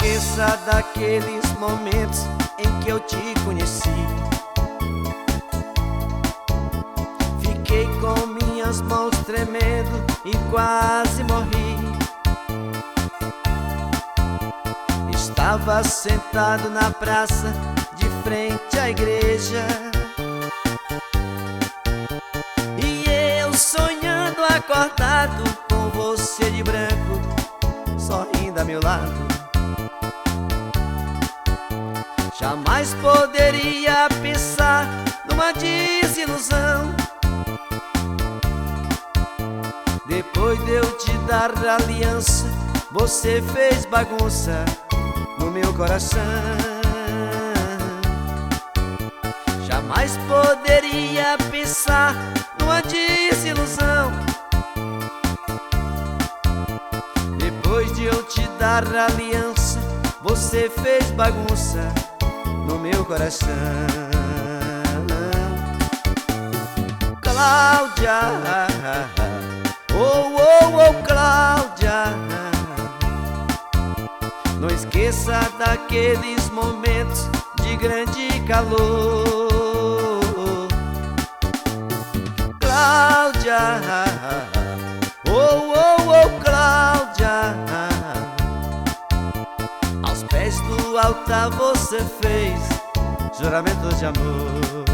esqueça daqueles momentos em que eu te conheci. Fiquei com minhas mãos tremendo e quase morri. Estava sentado na praça de frente à igreja, e eu sonhando acordado com você de branco, sorrindo a meu lado. Jamais poderia pensar numa desilusão. Depois de eu te dar a aliança, você fez bagunça no meu coração. Jamais poderia pensar numa desilusão. Depois de eu te dar a aliança, você fez bagunça no meu coração. Cláudia, oh, oh, oh, Cláudia, não esqueça daqueles momentos de grande calor. Cláudia, oh, oh, oh, Cláudia, aos pés do altar você fez juramento de amor.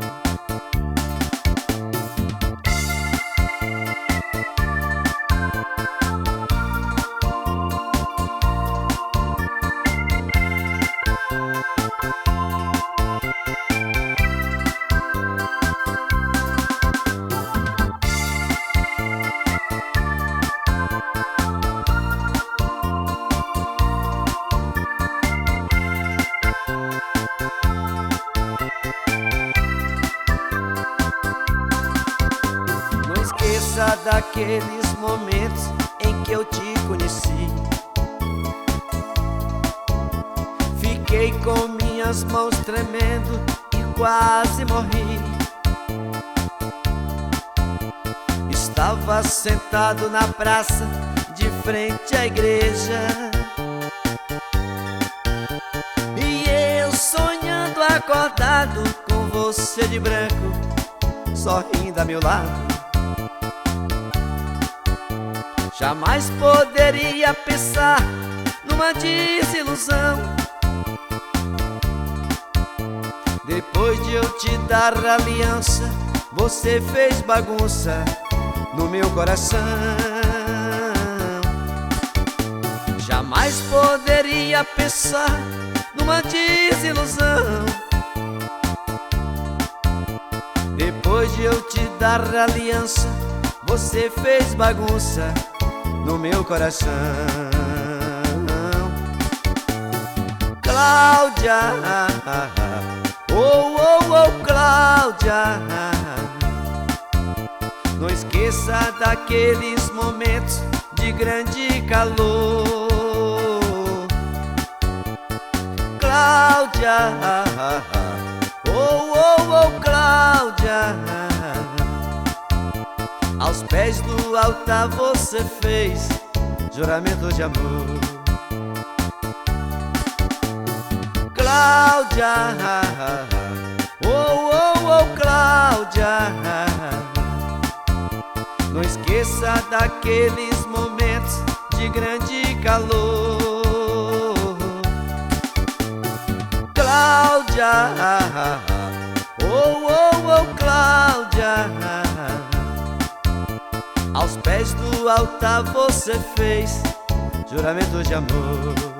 Esqueça daqueles momentos em que eu te conheci. Fiquei com minhas mãos tremendo e quase morri. Estava sentado na praça de frente à igreja, e eu sonhando acordado com você de branco, sorrindo a meu lado. Jamais poderia pensar numa desilusão. Depois de eu te dar a aliança, você fez bagunça no meu coração. Jamais poderia pensar numa desilusão. Depois de eu te dar a aliança, você fez bagunça no meu coração. Cláudia, oh, oh, oh, Cláudia, não esqueça daqueles momentos de grande calor. Cláudia, oh, oh, oh, Cláudia, aos pés do altar você fez juramento de amor. Cláudia, oh, oh, oh, Cláudia, não esqueça daqueles momentos de grande calor. Cláudia, oh, oh, oh, Cláudia, aos pés do altar você fez juramento de amor.